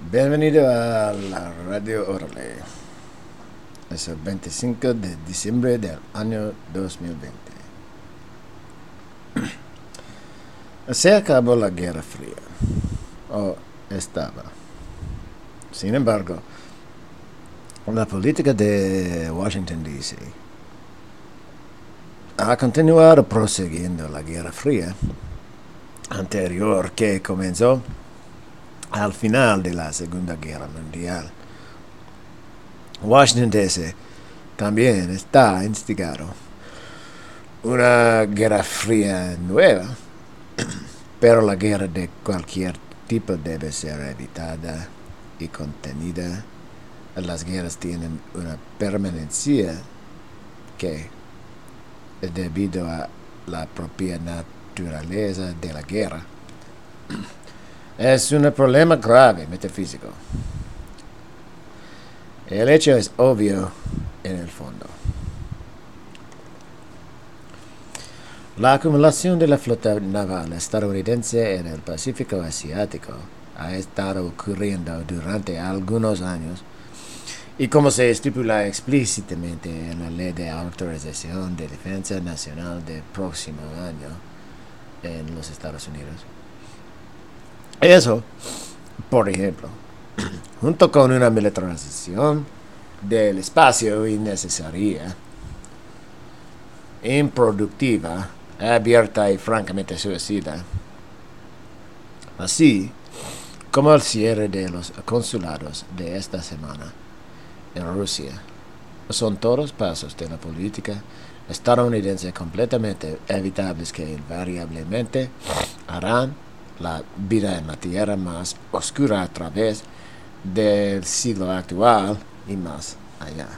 Bienvenido a la Radio Orale. Es el 25 de diciembre del año 2020. Se acabó la Guerra Fría, o estaba. Sin embargo, la política de Washington D.C. ha continuado prosiguiendo la Guerra Fría anterior que comenzó al final de la Segunda Guerra Mundial. Washington D.C. también está instigado una guerra fría nueva, pero la guerra de cualquier tipo debe ser evitada y contenida. Las guerras tienen una permanencia que, debido a la propia naturaleza de la guerra, es un problema grave metafísico. El hecho es obvio en el fondo. La acumulación de la flota naval estadounidense en el Pacífico Asiático ha estado ocurriendo durante algunos años y como se estipula explícitamente en la Ley de Autorización de Defensa Nacional del próximo año en los Estados Unidos. Eso, por ejemplo, junto con una militarización del espacio innecesaria, improductiva, abierta y francamente suicida, así como el cierre de los consulados de esta semana en Rusia, son todos pasos de la política estadounidense completamente evitables que invariablemente harán la vida en la tierra más oscura a través del siglo actual y más allá.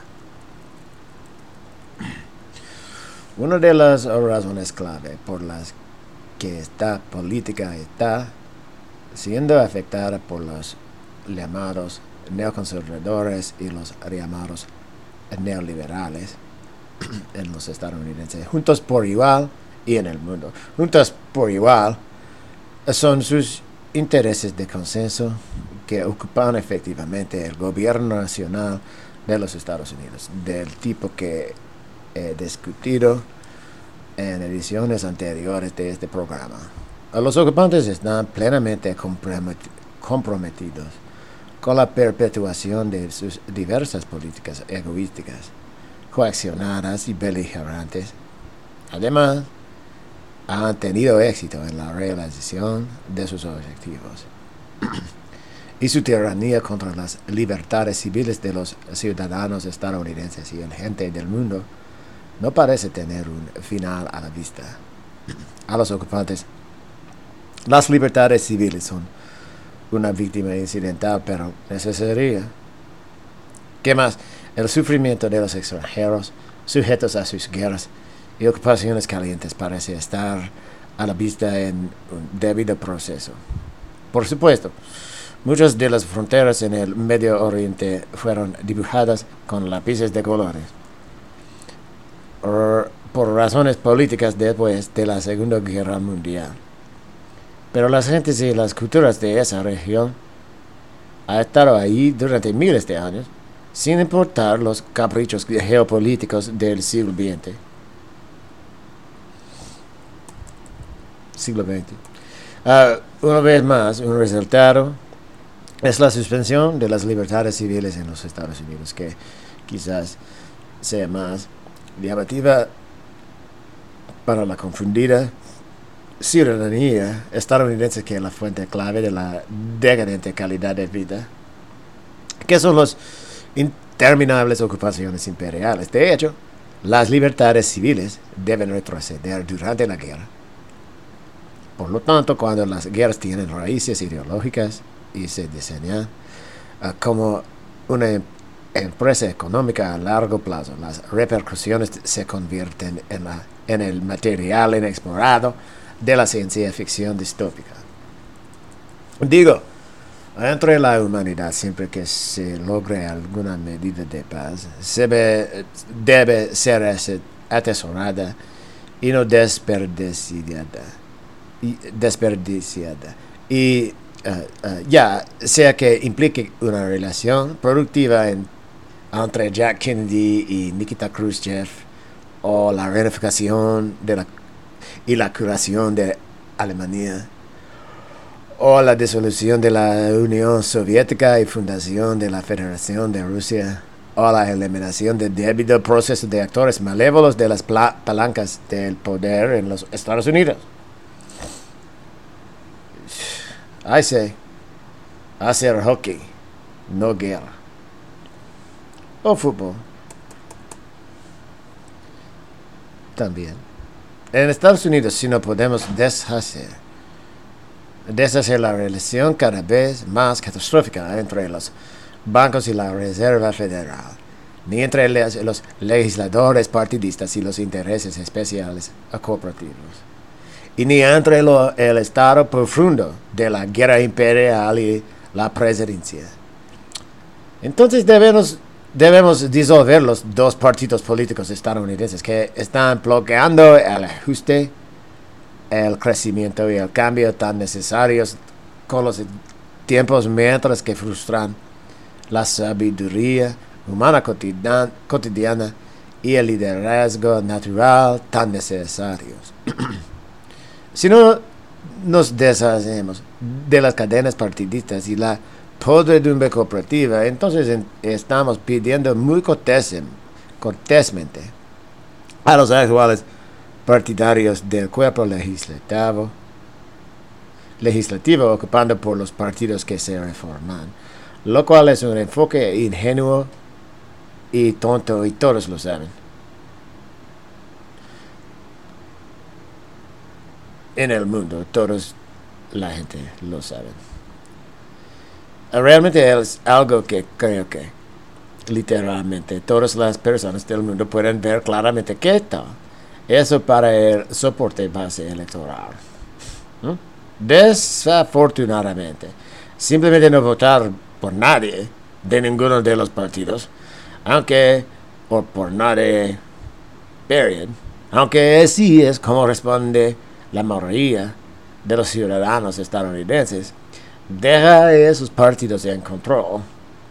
Una de las razones clave por las que esta política está siendo afectada por los llamados neoconservadores y los llamados neoliberales en los estadounidenses, juntos por igual y en el mundo, juntos por igual, son sus intereses de consenso que ocupan efectivamente el gobierno nacional de los Estados Unidos, del tipo que he discutido en ediciones anteriores de este programa. Los ocupantes están plenamente comprometidos con la perpetuación de sus diversas políticas egoísticas, coaccionadas y beligerantes. Además, han tenido éxito en la realización de sus objetivos. Y su tiranía contra las libertades civiles de los ciudadanos estadounidenses y el gente del mundo no parece tener un final a la vista. A los ocupantes, las libertades civiles son una víctima incidental pero necesaria. ¿Qué más? El sufrimiento de los extranjeros sujetos a sus guerras y ocupaciones calientes parece estar a la vista en un debido proceso. Por supuesto, muchas de las fronteras en el Medio Oriente fueron dibujadas con lápices de colores por razones políticas después de la Segunda Guerra Mundial. Pero las gentes y las culturas de esa región han estado ahí durante miles de años, sin importar los caprichos geopolíticos del siglo XX. Una vez más, un resultado es la suspensión de las libertades civiles en los Estados Unidos, que quizás sea más llamativa para la confundida ciudadanía estadounidense que la fuente clave de la decadente calidad de vida, que son las interminables ocupaciones imperiales. De hecho, las libertades civiles deben retroceder durante la guerra. Por lo tanto, cuando las guerras tienen raíces ideológicas y se diseñan como una empresa económica a largo plazo, las repercusiones se convierten en el material inexplorado de la ciencia ficción distópica. Digo, entre la humanidad, siempre que se logre alguna medida de paz, debe ser atesorada y no desperdiciada. Y ya sea que implique una relación productiva entre Jack Kennedy y Nikita Khrushchev, o la reunificación y la curación de Alemania, o la disolución de la Unión Soviética y fundación de la Federación de Rusia, o la eliminación del debido proceso de actores malévolos de las palancas del poder en los Estados Unidos. I say, hacer hockey, no guerra. O fútbol. También. En Estados Unidos, si no podemos deshacer la relación cada vez más catastrófica entre los bancos y la Reserva Federal, ni entre los legisladores partidistas y los intereses especiales corporativos, y ni entre el estado profundo de la guerra imperial y la presidencia. Entonces debemos disolver los dos partidos políticos estadounidenses que están bloqueando el ajuste, el crecimiento y el cambio tan necesarios con los tiempos, mientras que frustran la sabiduría humana cotidiana y el liderazgo natural tan necesarios. Si no nos deshacemos de las cadenas partidistas y la podredumbre cooperativa, entonces estamos pidiendo muy cortésmente a los actuales partidarios del cuerpo legislativo ocupando por los partidos que se reforman, lo cual es un enfoque ingenuo y tonto, y todos lo saben. En el mundo, la gente lo sabe. Realmente es algo que creo que literalmente todas las personas del mundo pueden ver claramente que está eso para el soporte base electoral. ¿No? Desafortunadamente, simplemente no votar por nadie de ninguno de los partidos, o por nadie, period, aunque sí es como responde la mayoría de los ciudadanos estadounidenses, deja a esos partidos en control.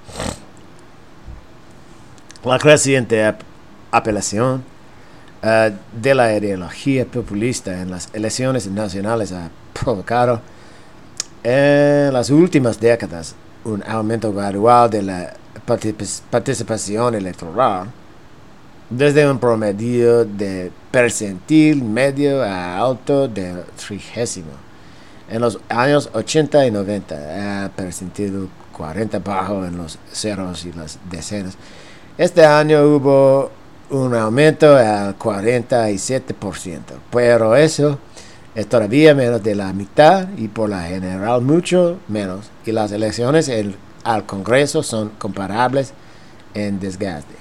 La creciente apelación de la ideología populista en las elecciones nacionales ha provocado en las últimas décadas un aumento gradual de la participación electoral, desde un promedio de percentil medio a alto del 30 en los años 80 y 90, a percentil 40 bajo en los ceros y las decenas. Este año hubo un aumento al 47%, pero eso es todavía menos de la mitad y por la general mucho menos, y las elecciones al Congreso son comparables en desgaste.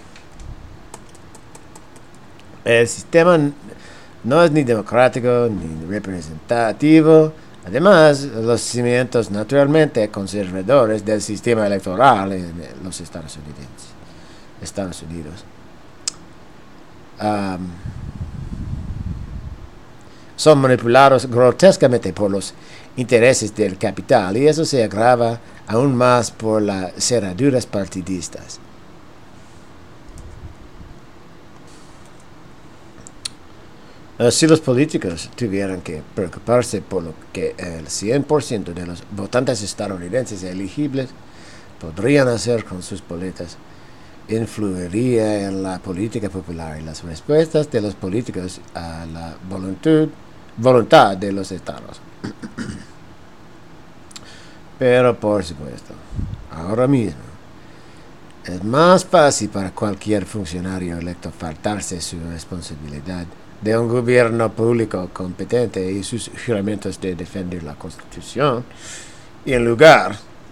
El sistema no es ni democrático ni representativo. Además, los cimientos naturalmente conservadores del sistema electoral en los Estados Unidos son manipulados grotescamente por los intereses del capital, y eso se agrava aún más por las cerraduras partidistas. Si los políticos tuvieran que preocuparse por lo que el 100% de los votantes estadounidenses elegibles podrían hacer con sus boletas, influiría en la política popular y las respuestas de los políticos a la voluntad de los estados. Pero por supuesto, ahora mismo es más fácil para cualquier funcionario electo faltarse su responsabilidad de un gobierno público competente y sus juramentos de defender la Constitución, y en lugar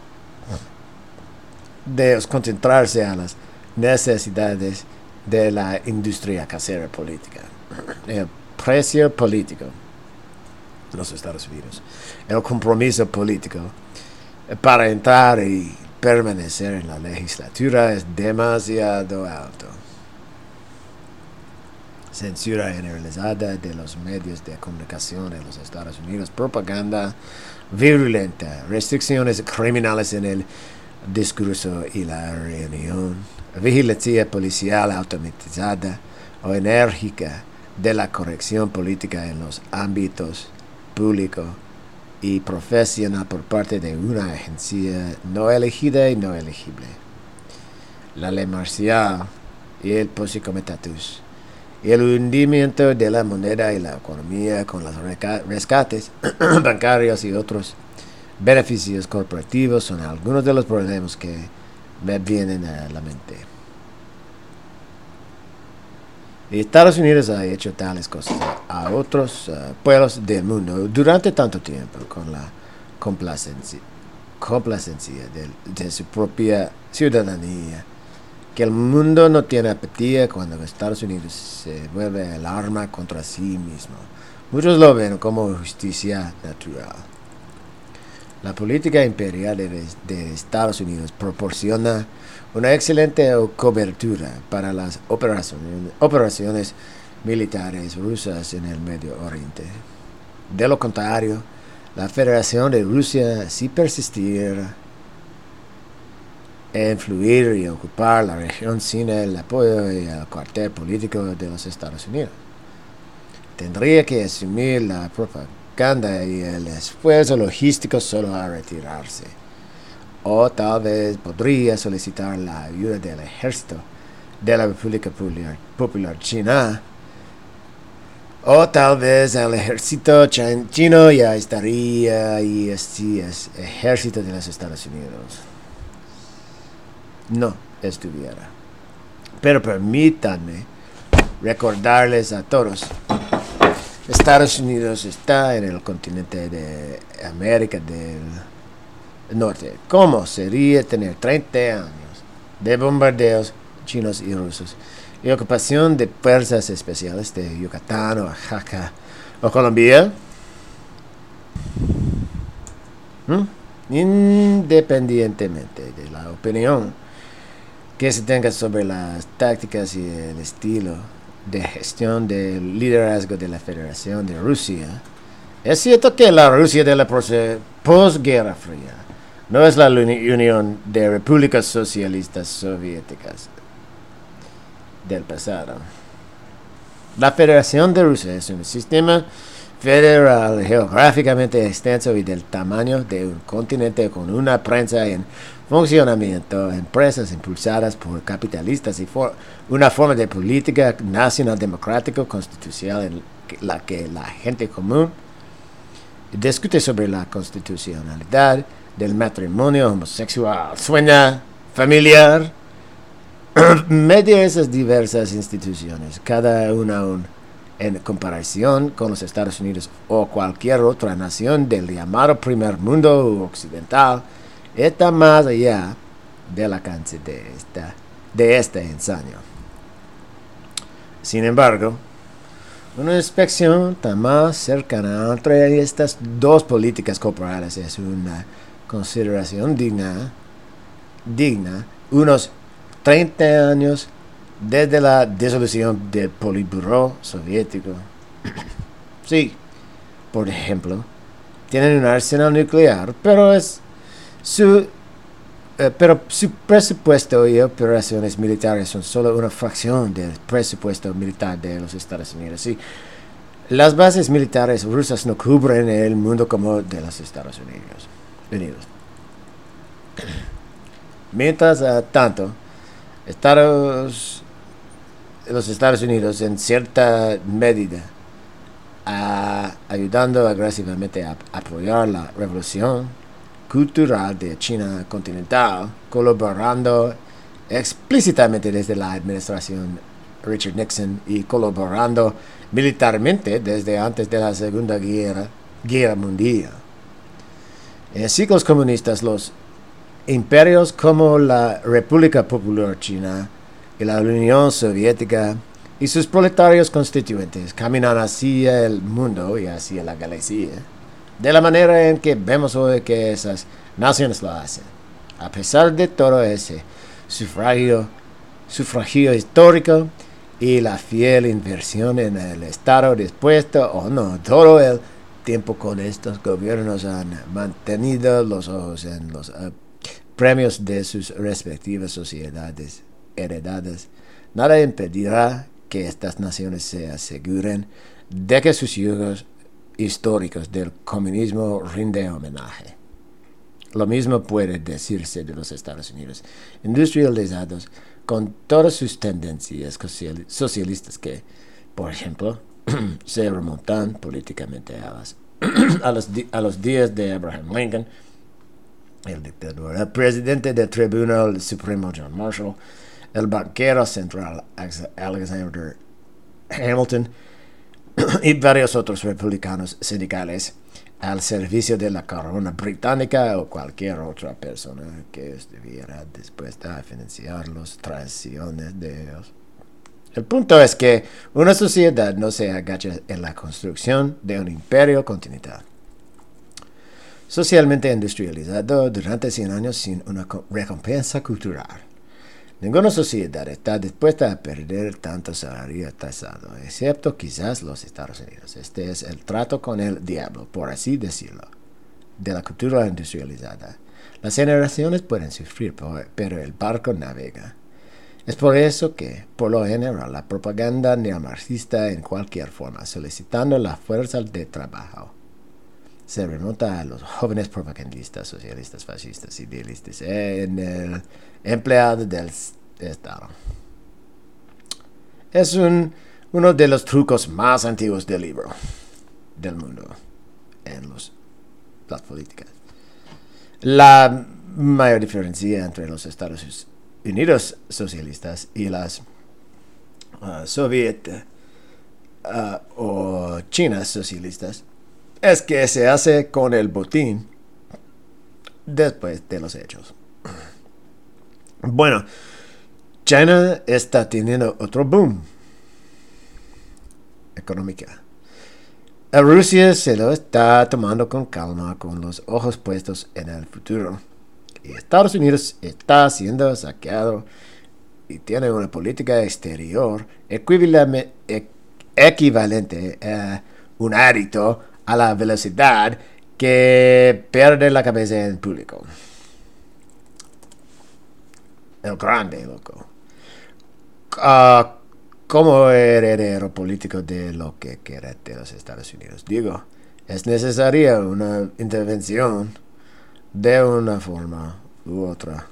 de concentrarse a las necesidades de la industria casera política, el precio político en los Estados Unidos, el compromiso político para entrar y permanecer en la legislatura es demasiado alto. Censura generalizada de los medios de comunicación en los Estados Unidos, propaganda virulenta, restricciones criminales en el discurso y la reunión, vigilancia policial automatizada o enérgica de la corrección política en los ámbitos público y profesional por parte de una agencia no elegida y no elegible. La ley marcial y el Pussycomitatus, y el hundimiento de la moneda y la economía con los rescates bancarios y otros beneficios corporativos son algunos de los problemas que me vienen a la mente. Y Estados Unidos ha hecho tales cosas a otros pueblos del mundo durante tanto tiempo con la complacencia de su propia ciudadanía, que el mundo no tiene apetito cuando Estados Unidos se vuelve el arma contra sí mismo. Muchos lo ven como justicia natural. La política imperial de Estados Unidos proporciona una excelente cobertura para las operaciones militares rusas en el Medio Oriente. De lo contrario, la Federación de Rusia, si persistiera en influir y ocupar la región sin el apoyo y el cuartel político de los Estados Unidos, tendría que asumir la propaganda y el esfuerzo logístico solo a retirarse. O tal vez podría solicitar la ayuda del ejército de la República Popular China. O tal vez el ejército chino ya estaría y así es ejército de los Estados Unidos no estuviera. Pero permítanme recordarles a todos, Estados Unidos está en el continente de América del Norte. ¿Cómo sería tener 30 años de bombardeos chinos y rusos y ocupación de fuerzas especiales de Yucatán, Oaxaca o Colombia? Independientemente de la opinión que se tenga sobre las tácticas y el estilo de gestión del liderazgo de la Federación de Rusia, es cierto que la Rusia de la posguerra fría no es la Unión de Repúblicas Socialistas Soviéticas del pasado. La Federación de Rusia es un sistema federal geográficamente extenso y del tamaño de un continente con una prensa en funcionamiento, empresas impulsadas por capitalistas y una forma de política nacional democrático constitucional en la que la gente común discute sobre la constitucionalidad del matrimonio homosexual, sueña familiar, medio esas diversas instituciones, cada una en comparación con los Estados Unidos o cualquier otra nación del llamado primer mundo occidental, está más allá del alcance de este ensayo. Sin embargo, una inspección tan más cercana entre estas dos políticas corporales es una consideración digna unos 30 años desde la disolución del Politburó soviético. Sí, por ejemplo, tienen un arsenal nuclear, pero su presupuesto y operaciones militares son solo una fracción del presupuesto militar de los Estados Unidos. Sí, las bases militares rusas no cubren el mundo como de los Estados Unidos. Mientras tanto, los Estados Unidos en cierta medida ayudando agresivamente a apoyar la revolución cultural de China continental, colaborando explícitamente desde la administración Richard Nixon y colaborando militarmente desde antes de la Segunda Guerra Mundial. En ciclos comunistas, los imperios como la República Popular China y la Unión Soviética y sus proletarios constituyentes caminan hacia el mundo y hacia la galaxia de la manera en que vemos hoy que esas naciones lo hacen. A pesar de todo ese sufragio histórico y la fiel inversión en el Estado dispuesto o no, todo el tiempo con estos gobiernos han mantenido los ojos en los premios de sus respectivas sociedades heredadas, nada impedirá que estas naciones se aseguren de que sus hijos históricos del comunismo rinden homenaje. Lo mismo puede decirse de los Estados Unidos, industrializados con todas sus tendencias socialistas que, por ejemplo, se remontan políticamente a los días de Abraham Lincoln, el dictador, el presidente del Tribunal Supremo John Marshall, el banquero central Alexander Hamilton y varios otros republicanos sindicales al servicio de la corona británica o cualquier otra persona que estuviera dispuesta a financiar las traiciones de ellos. El punto es que una sociedad no se agacha en la construcción de un imperio continental socialmente industrializado durante 100 años sin una recompensa cultural. Ninguna sociedad está dispuesta a perder tanto salario tasado, excepto quizás los Estados Unidos. Este es el trato con el diablo, por así decirlo, de la cultura industrializada. Las generaciones pueden sufrir, pero el barco navega. Es por eso que, por lo general, la propaganda neomarxista en cualquier forma, solicitando la fuerza de trabajo, se remonta a los jóvenes propagandistas, socialistas, fascistas, idealistas en el empleado del Estado. Es uno de los trucos más antiguos del libro, del mundo, en las políticas. La mayor diferencia entre los Estados Unidos socialistas y las soviéticas o chinas socialistas es que se hace con el botín después de los hechos. Bueno, China está teniendo otro boom económica. Rusia se lo está tomando con calma, con los ojos puestos en el futuro. Y Estados Unidos está siendo saqueado y tiene una política exterior equivalente a un hábito a la velocidad que pierde la cabeza en público. El grande, loco. Como heredero político de lo que quiera de los Estados Unidos, digo, es necesaria una intervención de una forma u otra.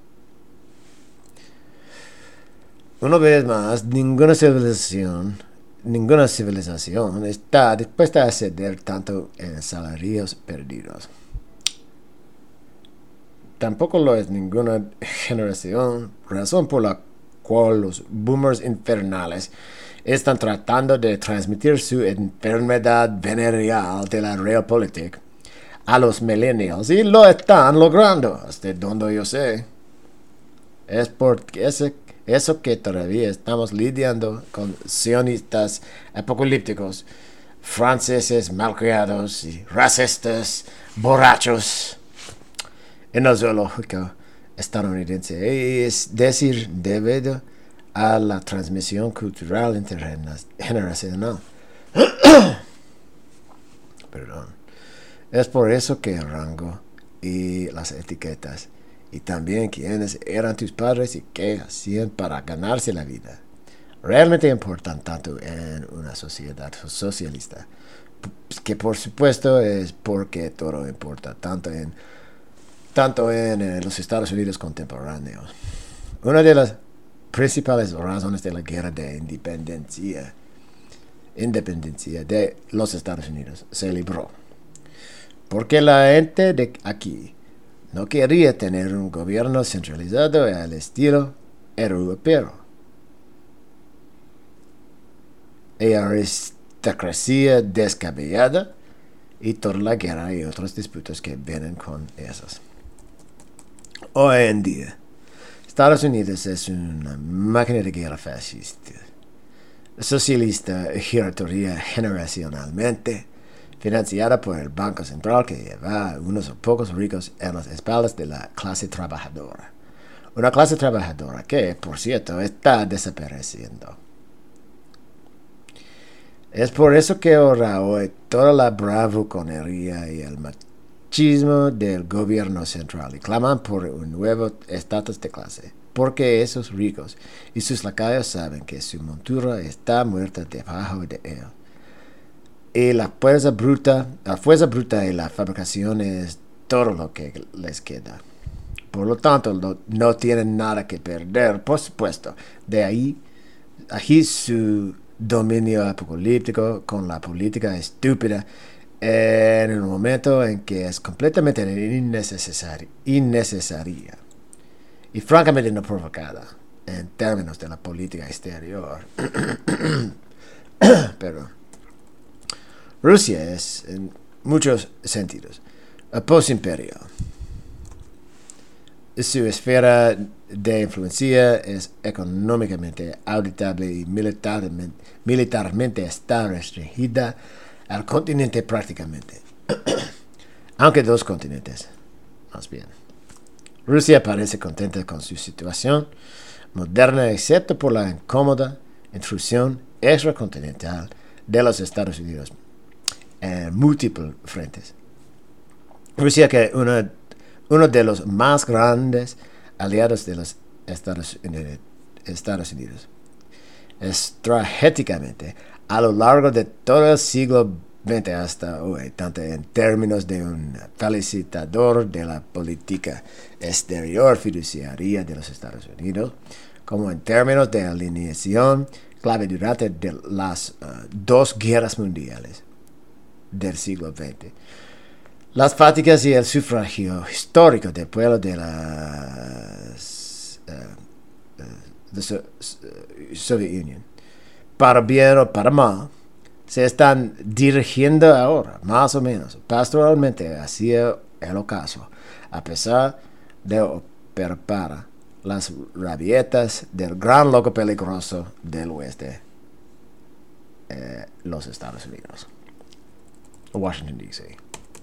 Una vez más, ninguna civilización está dispuesta a ceder tanto en salarios perdidos. Tampoco lo es ninguna generación, razón por la cual los boomers infernales están tratando de transmitir su enfermedad venereal de la realpolitik a los millennials y lo están logrando, hasta donde yo sé. Es porque eso que todavía estamos lidiando con sionistas apocalípticos, franceses malcriados y racistas, borrachos, en el zoológico estadounidense, es decir, debido a la transmisión cultural intergeneracional. Perdón. Es por eso que el rango y las etiquetas y también quiénes eran tus padres y qué hacían para ganarse la vida realmente importan tanto en una sociedad socialista, que por supuesto es porque todo importa tanto en los Estados Unidos contemporáneos. Una de las principales razones de la guerra de independencia de los Estados Unidos se libró porque la gente de aquí no quería tener un gobierno centralizado al estilo europeo. Y aristocracia descabellada y toda la guerra y otros disputas que vienen con esos. Hoy en día, Estados Unidos es una máquina de guerra fascista, socialista, giratoria generacionalmente, financiada por el Banco Central que lleva a unos pocos ricos en las espaldas de la clase trabajadora. Una clase trabajadora que, por cierto, está desapareciendo. Es por eso que ahora hoy toda la bravuconería y el machismo del gobierno central y claman por un nuevo estatus de clase. Porque esos ricos y sus lacayos saben que su montura está muerta debajo de él. Y la fuerza bruta y la fabricación es todo lo que les queda. Por lo tanto, no tienen nada que perder, por supuesto. De ahí su dominio apocalíptico con la política estúpida en un momento en que es completamente innecesaria y francamente no provocada en términos de la política exterior. Pero Rusia es, en muchos sentidos, post-imperial. Su esfera de influencia es económicamente auditable y militarmente está restringida al continente prácticamente. Aunque dos continentes, más bien. Rusia parece contenta con su situación moderna, excepto por la incómoda intrusión extracontinental de los Estados Unidos en múltiples frentes. Rusia, que es uno de los más grandes aliados de los Estados Unidos, estratégicamente, a lo largo de todo el siglo XX hasta hoy, tanto en términos de un facilitador de la política exterior fiduciaria de los Estados Unidos, como en términos de alineación clave durante las dos guerras mundiales del siglo XX. Las fatigas y el sufragio histórico del pueblo de la Soviet Union, para bien o para mal, se están dirigiendo ahora, más o menos, pastoralmente hacia el ocaso, a pesar de operar las rabietas del gran loco peligroso del oeste, los Estados Unidos. Washington, D.C.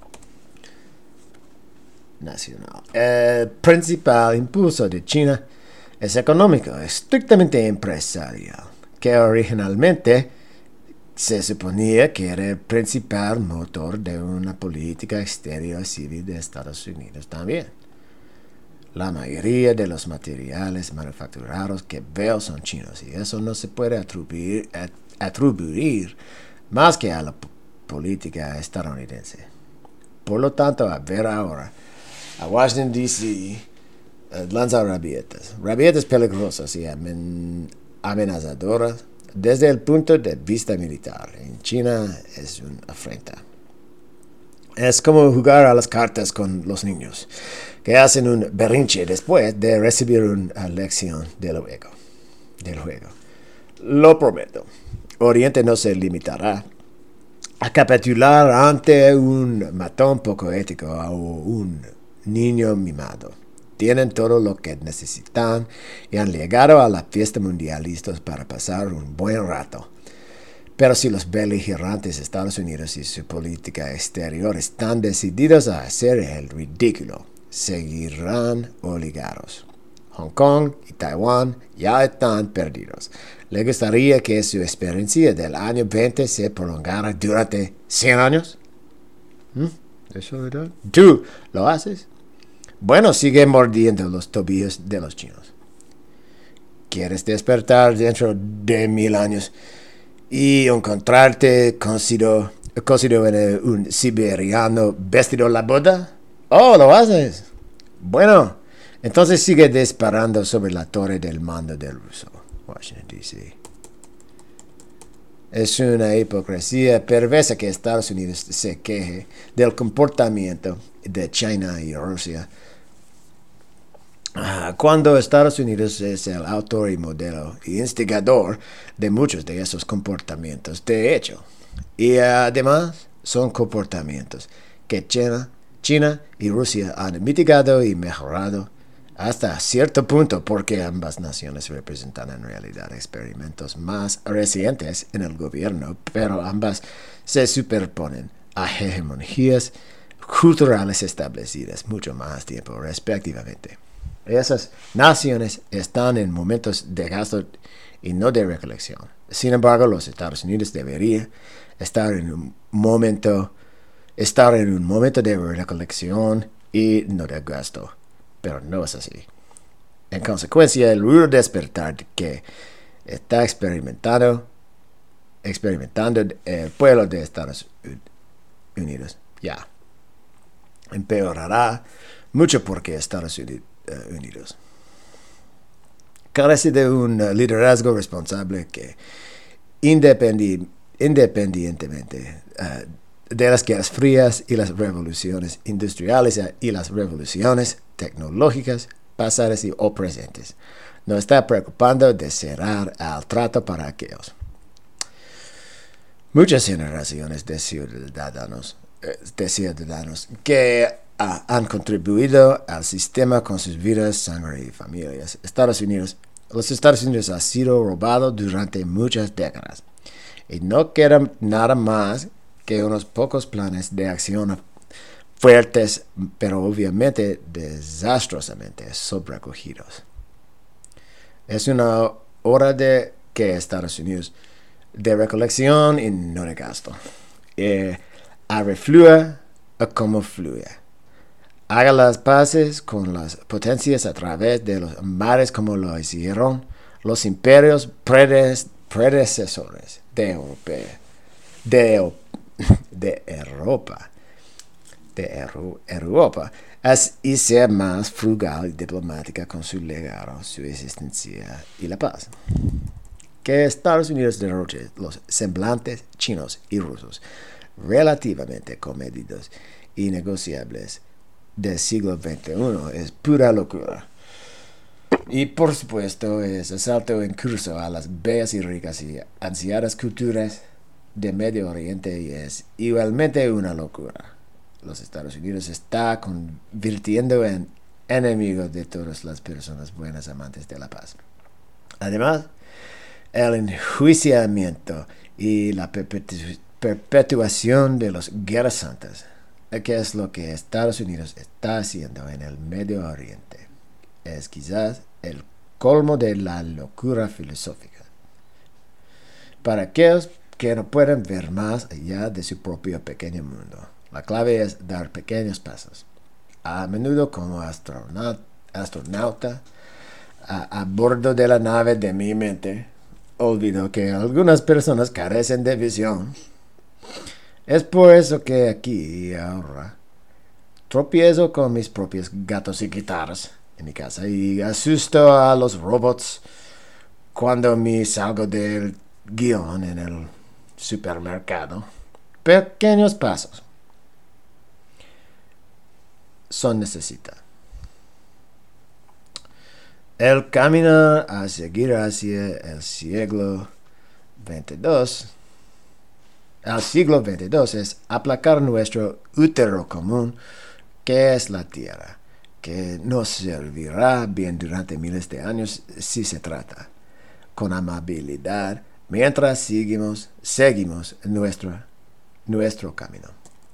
Nacional. El principal impulso de China es económico, estrictamente empresarial, que originalmente se suponía que era el principal motor de una política exterior civil de Estados Unidos también. La mayoría de los materiales manufacturados que veo son chinos y eso no se puede atribuir más que a la política estadounidense. Por lo tanto, a ver ahora, a Washington, D.C. lanza rabietas peligrosas y amenazadoras desde el punto de vista militar. En China es una afrenta. Es como jugar a las cartas con los niños, que hacen un berrinche después de recibir una lección del juego. Lo prometo, Oriente no se limitará a capitular ante un matón poco ético o un niño mimado. Tienen todo lo que necesitan y han llegado a la fiesta mundial listos para pasar un buen rato. Pero si los beligerantes Estados Unidos y su política exterior están decididos a hacer el ridículo, seguirán obligados. Hong Kong y Taiwán ya están perdidos. ¿Le gustaría que su experiencia del año 20 se prolongara durante 100 años? ¿Eso es verdad? ¿Tú lo haces? Bueno, sigue mordiendo los tobillos de los chinos. ¿Quieres despertar dentro de 1000 años y encontrarte cosido en un siberiano vestido la boda? ¡Oh, lo haces! Bueno, entonces sigue disparando sobre la torre del mando del ruso, Washington, D.C. Es una hipocresía perversa que Estados Unidos se queje del comportamiento de China y Rusia, cuando Estados Unidos es el autor y modelo y instigador de muchos de esos comportamientos. De hecho, y además son comportamientos que China y Rusia han mitigado y mejorado hasta cierto punto porque ambas naciones representan en realidad experimentos más recientes en el gobierno, pero ambas se superponen a hegemonías culturales establecidas mucho más tiempo respectivamente. Esas naciones están en momentos de gasto y no de recolección. Sin embargo, los Estados Unidos deberían estar en un momento de recolección y no de gasto. Pero no es así. En consecuencia, el rudo despertar que está experimentando el pueblo de Estados Unidos ya empeorará mucho porque Estados Unidos carece de un liderazgo responsable que independientemente de las guerras frías y las revoluciones industriales y las revoluciones tecnológicas pasadas o presentes, no está preocupando de cerrar al trato para aquellos. Muchas generaciones de ciudadanos que han contribuido al sistema con sus vidas, sangre y familias. Los Estados Unidos han sido robados durante muchas décadas y no queda nada más que unos pocos planes de acción fuertes, pero obviamente desastrosamente sobrecogidos. Es una hora de que Estados Unidos de recolección y no de gasto. Refluya como fluye. Haga las paces con las potencias a través de los mares como lo hicieron los imperios predecesores de Europa, y ser más frugal y diplomática con su legado, su existencia y la paz. Que Estados Unidos derroche los semblantes chinos y rusos relativamente comedidos y negociables del siglo XXI es pura locura. Y por supuesto es asalto en curso a las bellas y ricas y ansiadas culturas de Medio Oriente y es igualmente una locura. Los Estados Unidos se está convirtiendo en enemigo de todas las personas buenas amantes de la paz. Además, el enjuiciamiento y la perpetuación de las guerras santas, que es lo que Estados Unidos está haciendo en el Medio Oriente, es quizás el colmo de la locura filosófica. Para aquellos que no pueden ver más allá de su propio pequeño mundo, la clave es dar pequeños pasos. A menudo como astronauta a bordo de la nave de mi mente, olvido que algunas personas carecen de visión. Es por eso que aquí y ahora tropiezo con mis propios gatos y guitarras en mi casa y asusto a los robots cuando me salgo del guión en el supermercado. Pequeños pasos son necesitados. El camino a seguir hacia el siglo XXII es aplacar nuestro útero común, que es la tierra, que nos servirá bien durante miles de años si se trata, con amabilidad, mientras seguimos nuestro camino.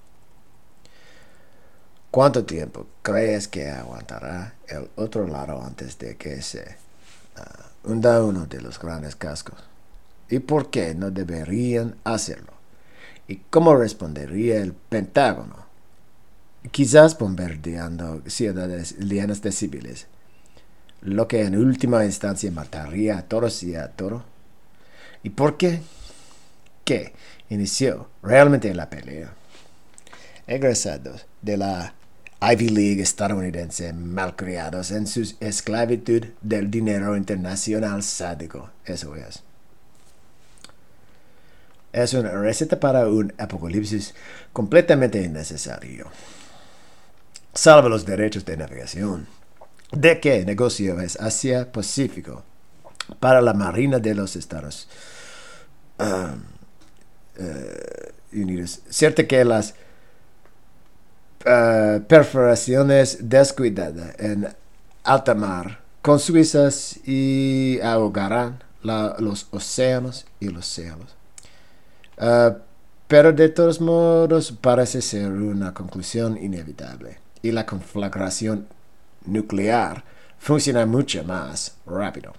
¿Cuánto tiempo crees que aguantará el otro lado antes de que se hunda uno de los grandes cascos? ¿Y por qué no deberían hacerlo? ¿Y cómo respondería el Pentágono? Quizás bombardeando ciudades llenas de civiles, lo que en última instancia mataría a todos y a todo. ¿Y por qué? ¿Qué inició realmente la pelea? Egresados de la Ivy League estadounidense malcriados en su esclavitud del dinero internacional sádico. Eso es. Es una receta para un apocalipsis completamente innecesario. Salva los derechos de navegación. ¿De qué negocio es Asia Pacífico para la Marina de los Estados Unidos? Cierto que las perforaciones descuidadas en alta mar con Suizas y ahogarán los océanos y los cielos. Pero de todos modos parece ser una conclusión inevitable y la conflagración nuclear funciona mucho más rápido.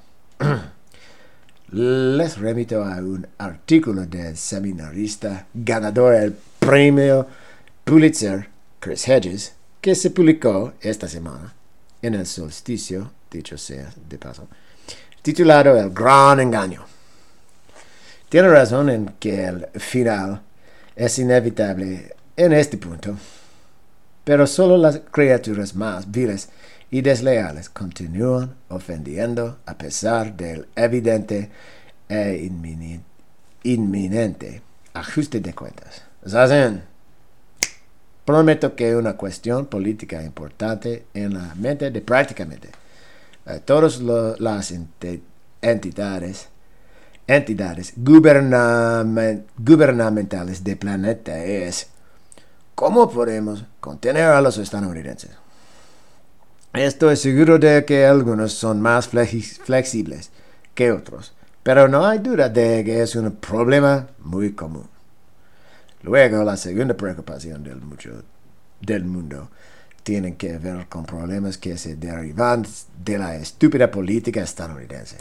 Les remito a un artículo del seminarista ganador del premio Pulitzer, Chris Hedges, que se publicó esta semana en el solsticio, dicho sea de paso, titulado El Gran Engaño. Tiene razón en que el final es inevitable en este punto, pero solo las criaturas más viles y desleales continúan ofendiendo a pesar del evidente e inminente ajuste de cuentas. Zazen, prometo que una cuestión política importante en la mente de prácticamente todas las entidades gubernamentales del planeta es cómo podemos contener a los estadounidenses. Estoy seguro de que algunos son más flexibles que otros, pero no hay duda de que es un problema muy común. Luego, la segunda preocupación del mundo tiene que ver con problemas que se derivan de la estúpida política estadounidense.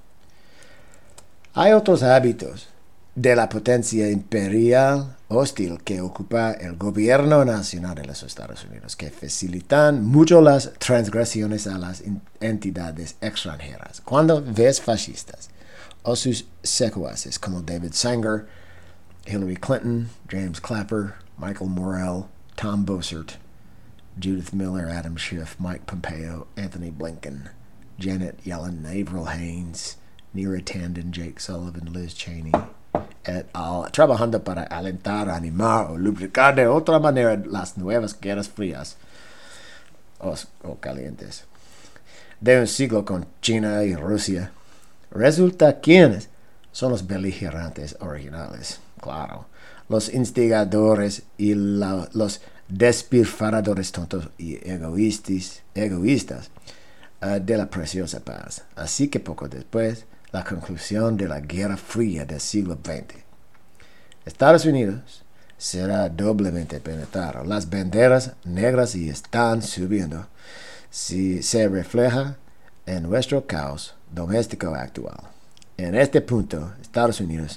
Hay otros hábitos de la potencia imperial hostil que ocupa el gobierno nacional de los Estados Unidos, que facilitan mucho las transgresiones a las entidades extranjeras. Cuando ves fascistas o sus secuaces como David Sanger, Hillary Clinton, James Clapper, Michael Morrell, Tom Bossert, Judith Miller, Adam Schiff, Mike Pompeo, Anthony Blinken, Janet Yellen, Avril Haines, Neera Tanden, Jake Sullivan, Liz Cheney, et al. Trabajando para alentar, animar o lubricar de otra manera las nuevas guerras frías o calientes de un siglo con China y Rusia. Resulta quiénes son los beligerantes originales. Claro, los instigadores y los despilfarradores tontos y egoístas de la preciosa paz. Así que poco después, la conclusión de la Guerra Fría del siglo XX. Estados Unidos será doblemente penetrado. Las banderas negras y están subiendo. Si se refleja en nuestro caos doméstico actual. En este punto, Estados Unidos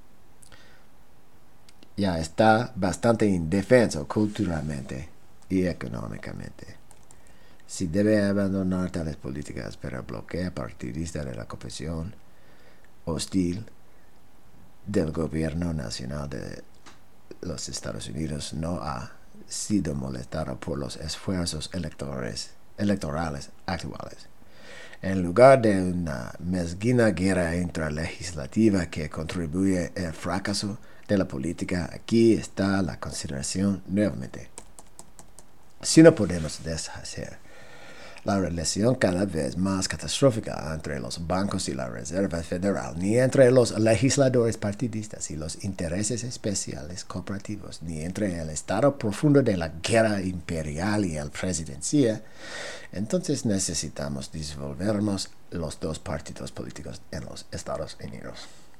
ya está bastante indefenso culturalmente y económicamente. Si debe abandonar tales políticas para bloquear partidista de la cooperación hostil del gobierno nacional de los Estados Unidos no ha sido molestado por los esfuerzos electorales actuales. En lugar de una mezquina guerra intralegislativa que contribuye al fracaso de la política, aquí está la consideración nuevamente. Si no podemos deshacer la relación cada vez más catastrófica entre los bancos y la Reserva Federal, ni entre los legisladores partidistas y los intereses especiales corporativos, ni entre el estado profundo de la guerra imperial y la presidencia, entonces necesitamos disolvernos los dos partidos políticos en los Estados Unidos.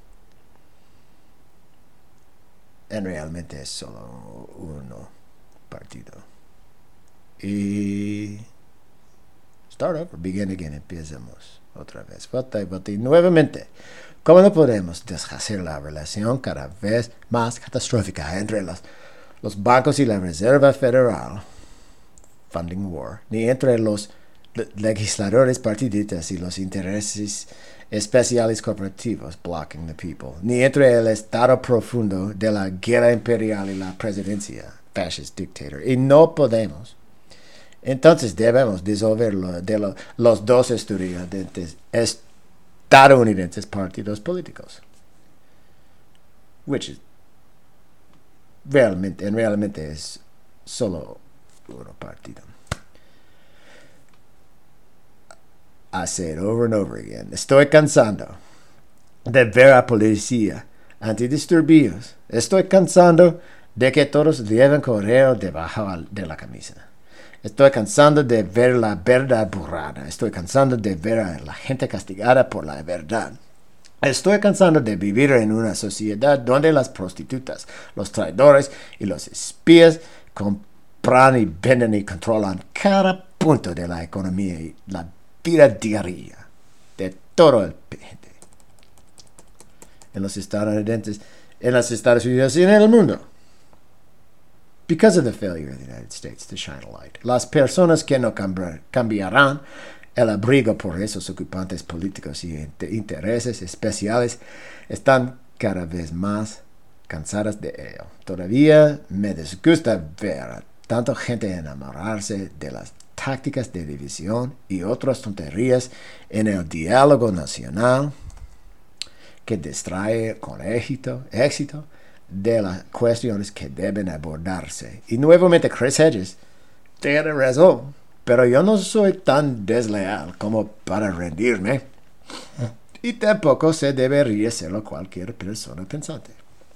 Realmente es solo uno partido. Y start over, begin again, empecemos otra vez. Vota y nuevamente. ¿Cómo no podemos deshacer la relación cada vez más catastrófica entre los bancos y la Reserva Federal, funding war, ni entre los legisladores partidistas y los intereses especiales corporativos, blocking the people, ni entre el estado profundo de la guerra imperial y la presidencia, fascist dictator? Y no podemos. Entonces debemos disolverlo de los dos estadounidenses partidos políticos. Which is realmente es solo uno partido. I say it over and over again. Estoy cansado de ver a policía antidisturbios. Estoy cansado de que todos deben correr debajo de la camisa. Estoy cansado de ver la verdad borrada. Estoy cansado de ver a la gente castigada por la verdad. Estoy cansado de vivir en una sociedad donde las prostitutas, los traidores y los espías compran y venden y controlan cada punto de la economía y la piratería de todo el gente en los Estados Unidos y en el mundo. Because of the failure of the United States to shine a light, las personas que no cambiarán el abrigo por esos ocupantes políticos y intereses especiales están cada vez más cansadas de ello. Todavía me disgusta ver a tanta gente enamorarse de las tácticas de división y otras tonterías en el diálogo nacional que distrae con éxito de las cuestiones que deben abordarse. Y nuevamente Chris Hedges tiene razón, pero yo no soy tan desleal como para rendirme. Y tampoco se debería serlo cualquier persona pensante.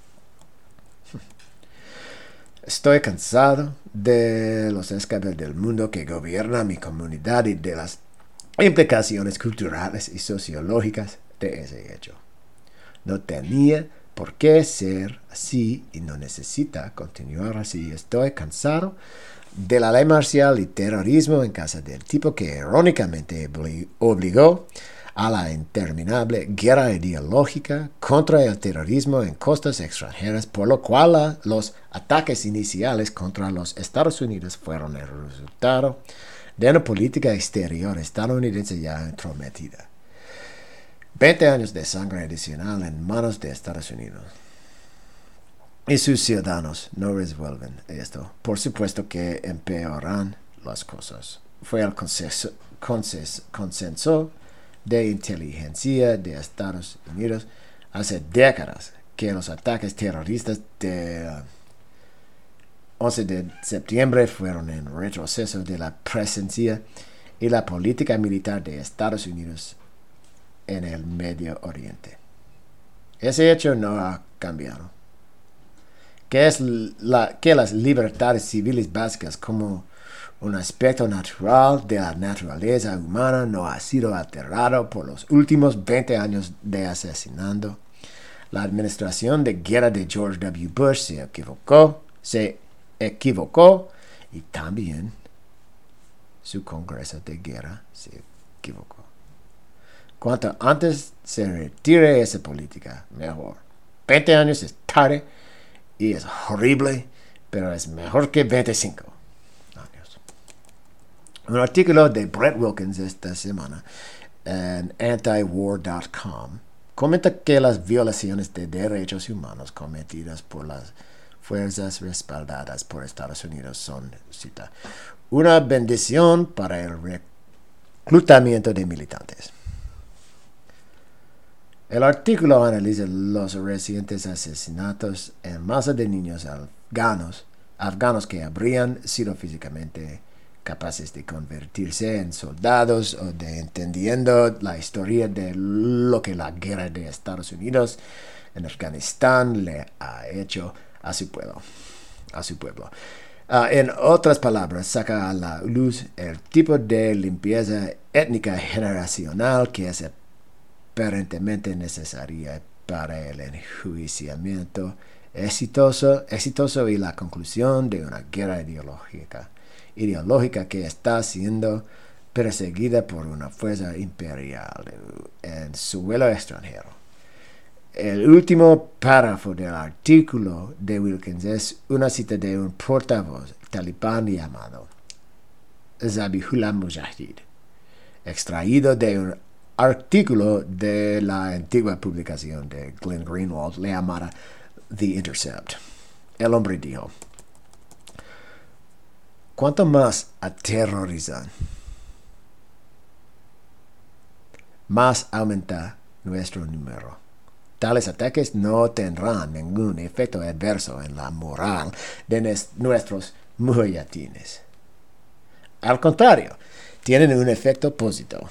Estoy cansado de los escándalos del mundo que gobierna mi comunidad y de las implicaciones culturales y sociológicas de ese hecho. No tenía por qué ser así y no necesita continuar así. Estoy cansado de la ley marcial y terrorismo en casa del tipo que irónicamente obligó a la interminable guerra ideológica contra el terrorismo en costas extranjeras, por lo cual los ataques iniciales contra los Estados Unidos fueron el resultado de una política exterior estadounidense ya entrometida. 20 años de sangre adicional en manos de Estados Unidos. Y sus ciudadanos no resuelven esto. Por supuesto que empeoran las cosas. Fue el consenso de inteligencia de Estados Unidos hace décadas que los ataques terroristas del 11 de septiembre fueron en retroceso de la presencia y la política militar de Estados Unidos en el Medio Oriente. Ese hecho no ha cambiado. Que las libertades civiles básicas como un aspecto natural de la naturaleza humana no ha sido alterado por los últimos 20 años de asesinando. La administración de guerra de George W. Bush se equivocó y también su Congreso de guerra se equivocó. Cuanto antes se retire esa política, mejor. 20 años es tarde y es horrible, pero es mejor que 25 años. Un artículo de Brett Wilkins esta semana en antiwar.com comenta que las violaciones de derechos humanos cometidas por las fuerzas respaldadas por Estados Unidos son, cita, una bendición para el reclutamiento de militantes. El artículo analiza los recientes asesinatos en masa de niños afganos que habrían sido físicamente capaces de convertirse en soldados o de entendiendo la historia de lo que la guerra de Estados Unidos en Afganistán le ha hecho a su pueblo. En otras palabras, saca a la luz el tipo de limpieza étnica generacional que es aparentemente necesaria para el enjuiciamiento exitoso y la conclusión de una guerra ideológica que está siendo perseguida por una fuerza imperial en suelo extranjero. El último párrafo del artículo de Wilkins es una cita de un portavoz talibán llamado Zabihullah Mujahid, extraído de un artículo de la antigua publicación de Glenn Greenwald llamada The Intercept. El hombre dijo: cuanto más aterrorizan, más aumenta nuestro número. Tales ataques no tendrán ningún efecto adverso en la moral de nuestros mujahidines. Al contrario, tienen un efecto positivo.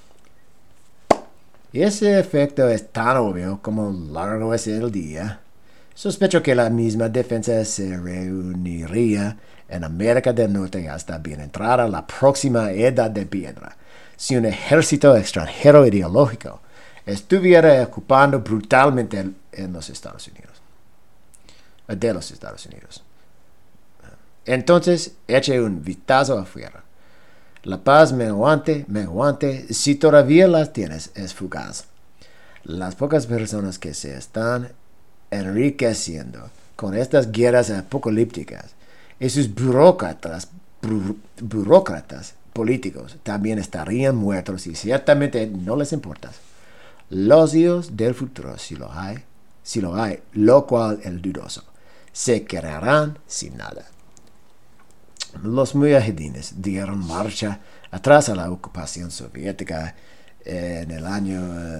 Y ese efecto es tan obvio como largo es el día. Sospecho que la misma defensa se reuniría en América del Norte hasta bien entrada la próxima edad de piedra, si un ejército extranjero ideológico estuviera ocupando brutalmente de los Estados Unidos. Entonces, eche un vistazo afuera. La paz menguante, si todavía las tienes, es fugaz. Las pocas personas que se están enriqueciendo con estas guerras apocalípticas y sus burócratas políticos también estarían muertos y ciertamente no les importa. Los hijos del futuro, si lo hay, lo cual es dudoso, se quedarán sin nada. Los mujahidines dieron marcha atrás a la ocupación soviética en el año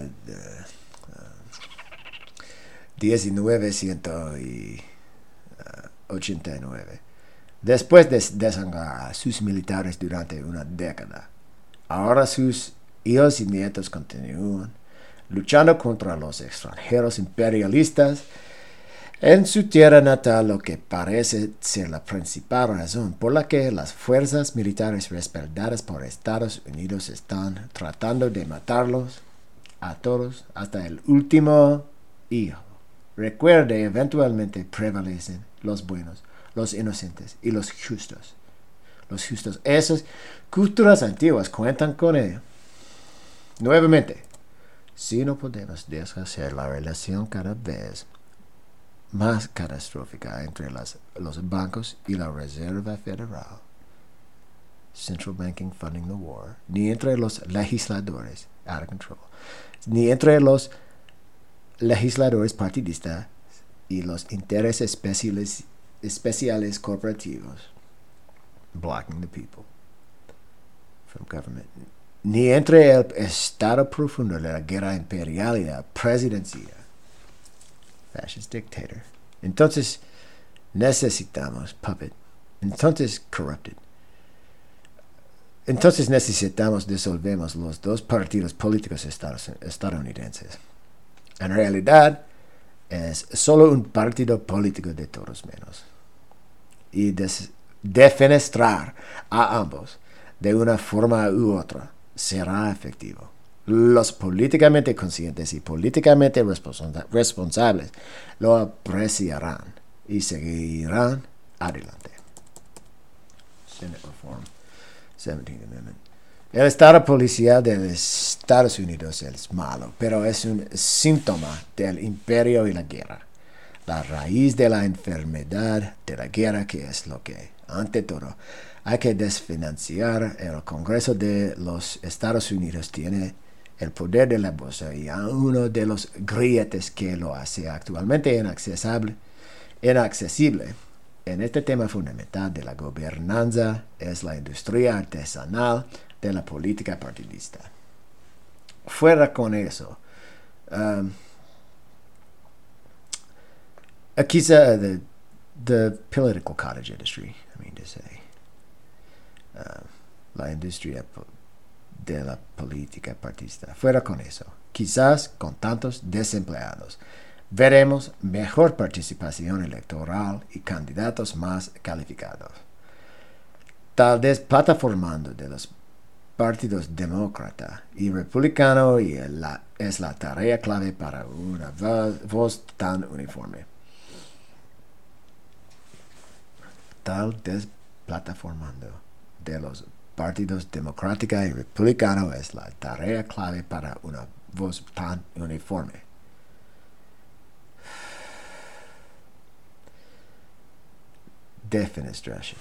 1989, después de desangrar a sus militares durante una década. Ahora sus hijos y nietos continúan luchando contra los extranjeros imperialistas en su tierra natal, lo que parece ser la principal razón por la que las fuerzas militares respaldadas por Estados Unidos están tratando de matarlos a todos hasta el último hijo. Recuerde, eventualmente prevalecen los buenos, los inocentes y los justos. Los justos, esas culturas antiguas cuentan con ello. Nuevamente, si no podemos deshacer la relación cada vez más catastrófica entre los bancos y la Reserva Federal, Central Banking Funding the War, ni entre los legisladores, out of control, ni entre los legisladores partidistas y los intereses especiales corporativos, blocking the people from government, ni entre el estado profundo de la guerra imperial y la presidencia, fascist dictator. Entonces necesitamos puppet. Entonces corrupted. Entonces necesitamos disolvemos los dos partidos políticos estadounidenses. En realidad es solo un partido político de todos menos. Y defenestrar a ambos de una forma u otra será efectivo. Los políticamente conscientes y políticamente responsables lo apreciarán y seguirán adelante. Senate Reform, 17th Amendment. El estado policial de los Estados Unidos es malo, pero es un síntoma del imperio y la guerra. La raíz de la enfermedad de la guerra, que es lo que, ante todo, hay que desfinanciar. El Congreso de los Estados Unidos tiene el poder de la bolsa y a uno de los grilletes que lo hace actualmente inaccesible en este tema fundamental de la gobernanza es la industria artesanal de la política partidista. Fuera con eso, quizá the political cottage industry, I mean to say, la industria de la política partidista. Fuera con eso, quizás con tantos desempleados, veremos mejor participación electoral y candidatos más calificados. Tal vez plataformando de los partidos demócrata y republicano es la tarea clave para una voz tan uniforme. Tal desplataformando de los partidos democrática y republicano es la tarea clave para una voz tan uniforme. Defenestración.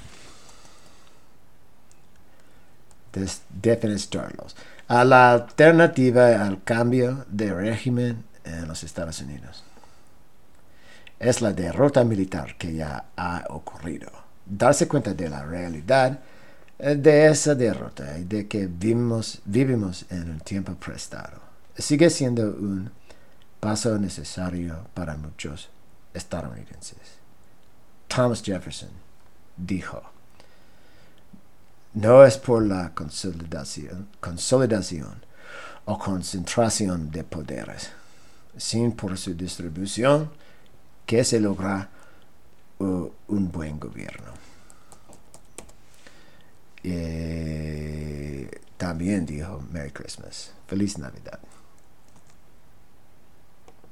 Defenestrarlos. A la alternativa al cambio de régimen en los Estados Unidos es la derrota militar que ya ha ocurrido. Darse cuenta de la realidad de esa derrota y de que vivimos en un tiempo prestado sigue siendo un paso necesario para muchos estadounidenses. Thomas Jefferson dijo: no es por la consolidación o concentración de poderes, sino por su distribución, que se logra un buen gobierno. También dijo Merry Christmas, Feliz Navidad.